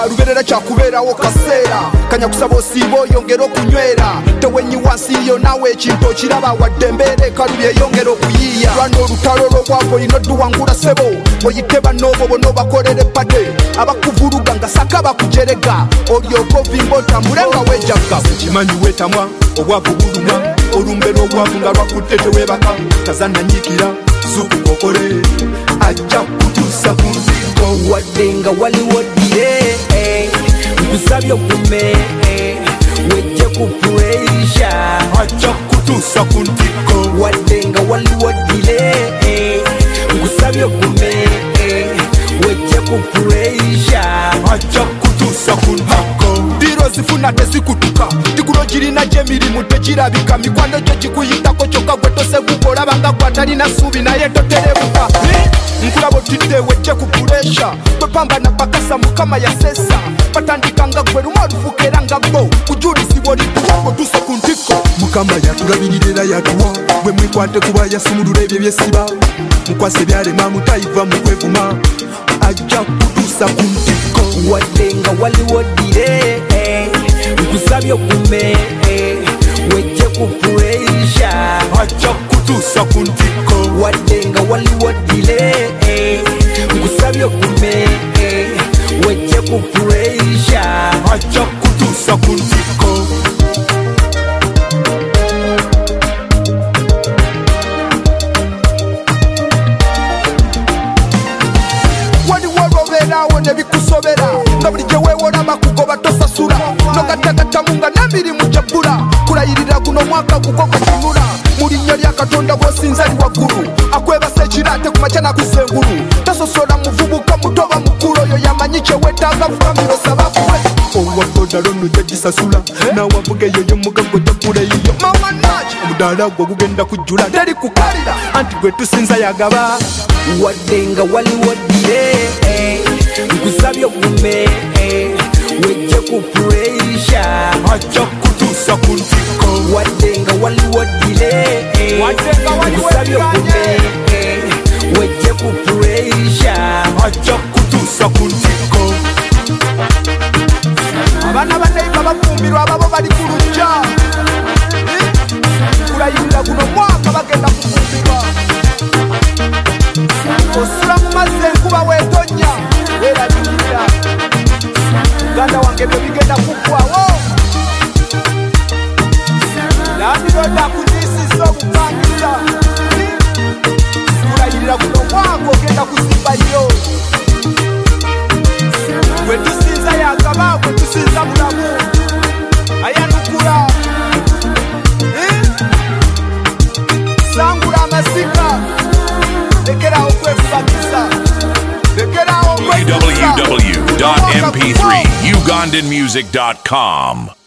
luberera kyakubeerawo kaseera kanya kusaba osiiba oyongera okunywera tewenyi wansiiyo naawe ekintu okiraba wadde embeera ekalubi eyongera okuyiiya lwana olutalo lw'obwavu olina odduwangula ssebo oyite bannoobo bonna obakolera eppate abakuvuluga nga saka bakujerega olyoka ovimba otambule nga weejagga kimanyi weetamwa obwavu buluma olumbe lw'obwavu nga lwakutte teweebaka tazannanyiikira zukukokole ajja kutuusa ku ntikko wadde nga waliwo ddire nkusabye okume wejje ku pureisha ajja kutuusa ku ntikko wadde nga waliwo ddire nkusabye okume wejje ku pureisha ajja kutuusa ku ntikko diro zifuna tezikutuka tikulo girina gy'emirimu tegirabika mikwano gyo gikuyitako kyokka gwe tosegukola banga gwatalina ssuubi naye toterebuka nkulaba otidde wejje ku puresha twepambana bakasa mukama yasesa batandikanga gwe lumu olufuka era nga bo kujulisibwa olituwako tuse ku ntikko mukama yatulabirira era yatuwa bwe mwikwate kuba yasumulula ebyo byesiba mukwasa ebyalema mutayiva mu kwevuma ajja kutuusa ku ntikko wadde nga waliwo ddire nkusabye okume wejje ku pureisha ajja kutuusa ku ntikko wadde nga waliwo ddire nkusabye okume wejje ku pureisha ajja kutuusa ku ntikko awo nebikusobera nga buli gye weewola bakugoba tosasula nogatagatamu nga n'emirimu gyabbula kulayirira guno omwaka gugogo kinula mu linnya lya katonda bw'osinza ali waggulu akwebasa ekiraate ku makya nakuza engulu tasosola muvubuka mutoba mukulu oyo yamanyi kyewetaaga fukamiro sabakuwe owakodalo nno gyagisasula nawavuga eyo yomugago gyaggula eyiyo mawanaki omudaala gwe gugenda kujjula teri kukalira anti gwe tusinza yagaba wadde nga waliwo ddire nkusabye okume wejje ku pureisha ajja kutuusa ku ntikko wadde nga waliwo ddire nkusabye okume wejje ku pureisha ajja kutuusa ku ntikko abaana bannayiba bafumbirwa ababo bali ku lujja kulayirira guno mwaka bagenda kufumbirwa osula mu mazzi enkuba weetonya weerabikira muganda wange byo bigenda kuggwawo landiroda akunyisiza obupangisa kulayirira guno mwaka ogenda kuzimbayo gwe tusinza yagaba gwe tusinza mulamu ayanukula sangula amasika lekerawo kwefubakisa www.mp3ugandanmusic.com